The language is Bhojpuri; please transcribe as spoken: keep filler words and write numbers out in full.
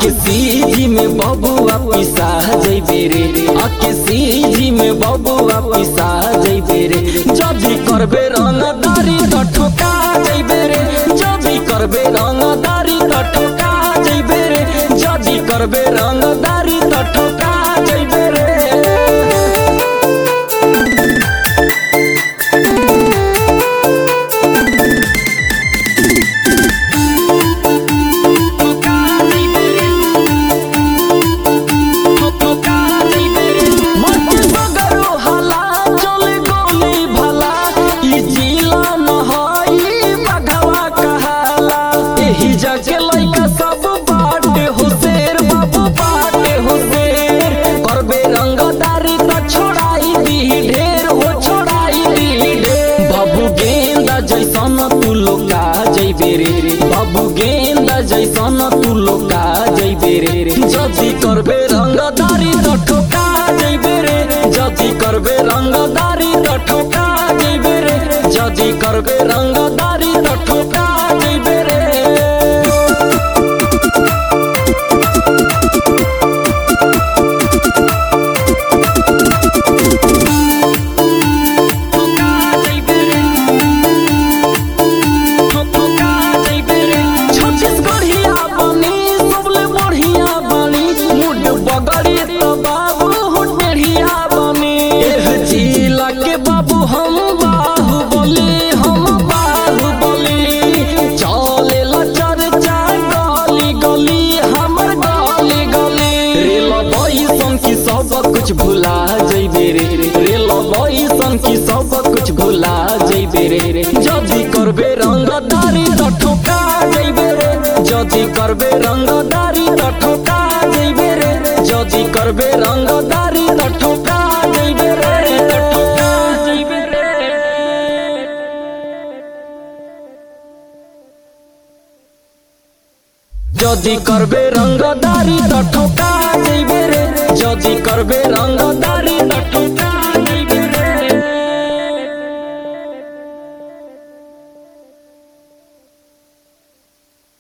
आके सीजी में बबुआ पिसा जइबे रे, आके सीजी में बबुआ पिसा जइबे रे। जदी करबे रंगदारी त ठोका जइबे रे, जदी करबे रंगदारी त ठोका जइबे रे, जदी करबे रंगदारी त ठोका जइबे रे। जाके लइका सब बाटे हो शेर बाबू बाटे हो शेर, करबे रंगदारी त छोड़ाई दी ढेर हो छोड़ाई दी ढेर। बाबू गेंदा जैसन तू लोका जइबे रे, बाबू गेंदा जैसन तू लोका जइबे रे। जदी करबे रंगदारी त ठोका जइबे रे, जदी करबे रंगदारी त ठोका जइबे रे, जदी करबे रंगदारी त ठोका जइबे रे। बाबू हम बाहुबली हम बाहुबली, चलेला चर्चा गली गली हमर गली गली। रेल बइसन की सब कुछ भुला जइबे रे, रेल बइसन की सब कुछ भुला जइबे रे। जदी करबे रंगदारी त ठोका जइबे रे, जदी करबे रंगदारी त ठोका जइबे रे, जदी करबे रंगदारी त ठोका जइबे रे। जदी करबे रंगदारी त ठोका जइबे रे, जदी करबे रंग